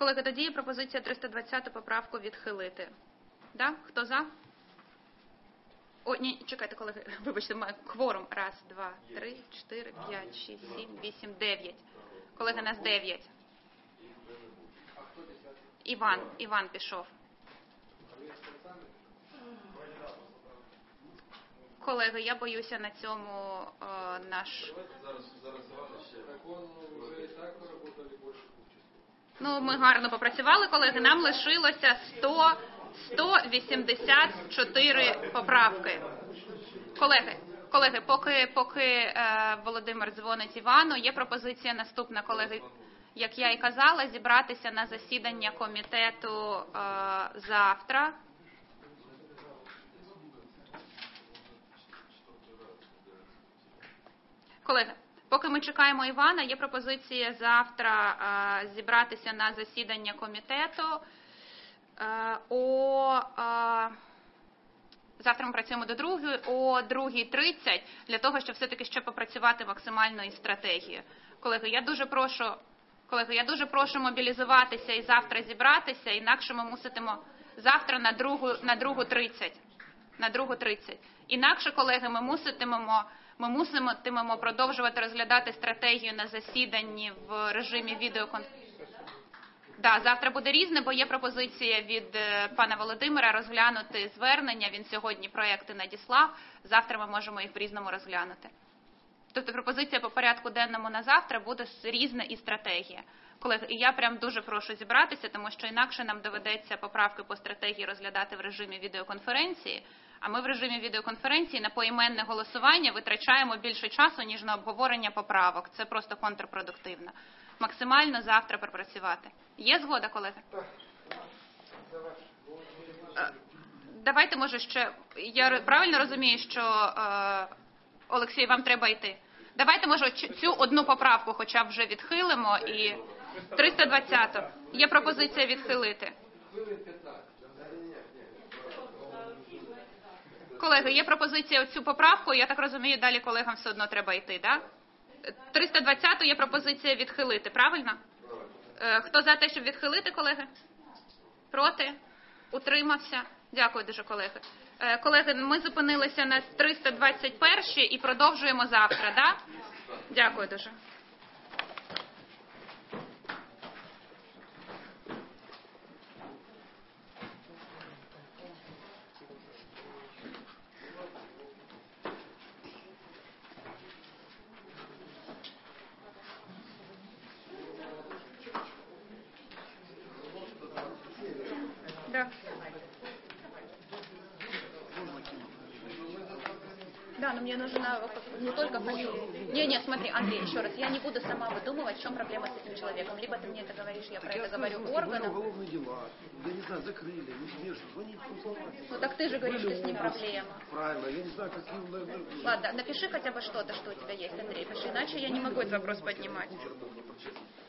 Колеги, тоді є пропозиція 320 поправку відхилити. Да? Хто за? О, ні, чекайте, колеги, вибачте, кворум. 1, 2, 3, 4, 5, 6, 7, 8, 9. Колеги, нас 9. Іван пішов. Колеги, я боюся на цьому наш... Ну, ми гарно попрацювали, колеги, нам лишилося 184 поправки. Колеги, поки Володимир дзвонить Івану, є пропозиція наступна, колеги, як я і казала, зібратися на засідання комітету завтра. Колеги, поки ми чекаємо Івана, є пропозиція завтра зібратися на засідання комітету. Завтра ми працюємо до 2:00, о 2:30, для того, щоб все-таки ще попрацювати максимально із стратегією. Колеги, я дуже прошу мобілізуватися і завтра зібратися, інакше ми муситимо завтра на 2:30. Інакше, колеги, ми муситимемо продовжувати розглядати стратегію на засіданні в режимі відеоконференції. Да, завтра буде різне, бо є пропозиція від пана Володимира розглянути звернення. Він сьогодні проекти надіслав. Завтра ми можемо їх в-різному розглянути. Тобто пропозиція по порядку денному на завтра буде різна і стратегія. Колеги, і я прям дуже прошу зібратися, тому що інакше нам доведеться поправки по стратегії розглядати в режимі відеоконференції, а ми в режимі відеоконференції на поіменне голосування витрачаємо більше часу, ніж на обговорення поправок. Це просто контрпродуктивно. Максимально завтра пропрацювати. Є згода, колеги? Давайте, може, ще... Я правильно розумію, що, Олексій, вам треба йти? Давайте, може, цю одну поправку хоча б вже відхилимо і 320-ту. Є пропозиція відхилити. Колеги, є пропозиція оцю поправку, я так розумію, далі колегам все одно треба йти, так? 320-ту є пропозиція відхилити, правильно? Хто за те, щоб відхилити, колеги? Проти? Утримався? Дякую дуже, колеги. Колеги, ми зупинилися на 321-й і продовжуємо завтра, так? Дякую дуже. Да, но мне нужна не только фамилия. Не, смотри, Андрей, еще раз, я не буду сама выдумывать, в чем проблема с этим человеком. Либо ты мне это говоришь, я про это говорю органам. Уголовные дела, я не знаю, закрыли, неизбежно. Ну так ты же говоришь, что с ним проблема. Правильно, я не знаю, какие... Ладно, напиши хотя бы что-то, что у тебя есть, Андрей, пиши, иначе я не могу этот вопрос поднимать.